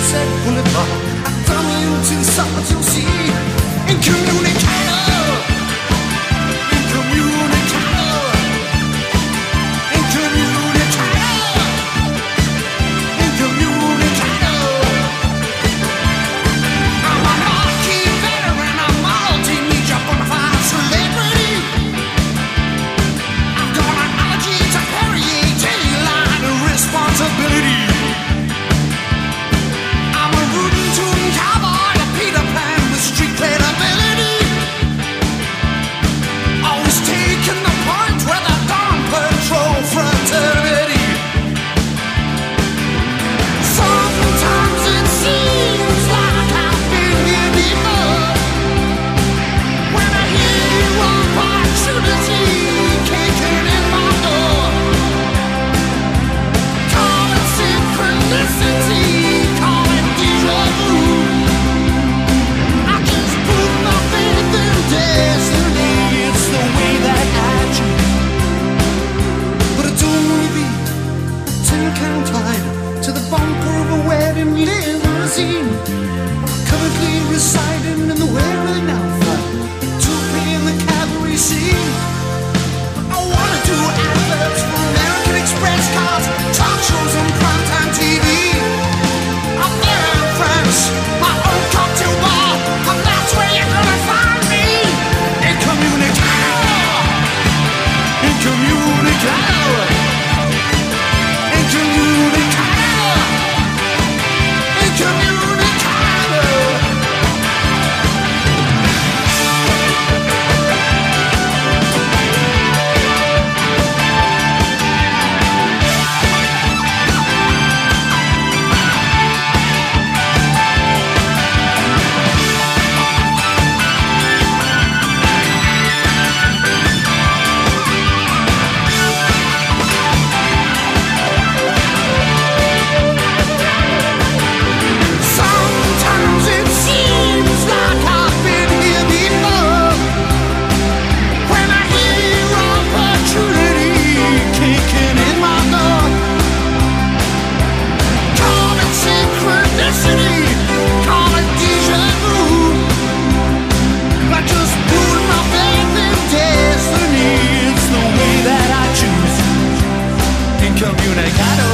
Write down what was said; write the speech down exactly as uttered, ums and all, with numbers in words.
Sunset Boulevard. I come into summers you'll see. Incommunicado, incommunicado, incommunicado, incommunicado. I'm a marquee veteran, a multimedia bona fide celebrity. I've got an allergy to Perrier, daily line of responsibility. I'm a rootin' tootin' cowboy, a Peter Pan with street credibility. Always taking the point where the Dawn Patrol fraternity. Sometimes it seems like I've been here before. When I hear opportunity kicking in my door, call it synchronicity, call it deja vu. I just put my faith in destiny. It's the way that I choose. But I don't wanna be a tin can tied to the bumper of a wedding limousine. Currently residing in the wearing outfit, two P in the cavalry scene. I wanna do adverts for American Express cards, talk shows on primetime T V. I'm there in France, my own cocktail bar, and that's where you're gonna find me. Incommunicado, incommunicado, incommunicado, incommunicado. Sometimes it seems like I've been here before. When I hear opportunity kicking in my door, call it synchronicity, call it deja vu. I just put my faith in destiny. It's the way that I choose. Incommunicado.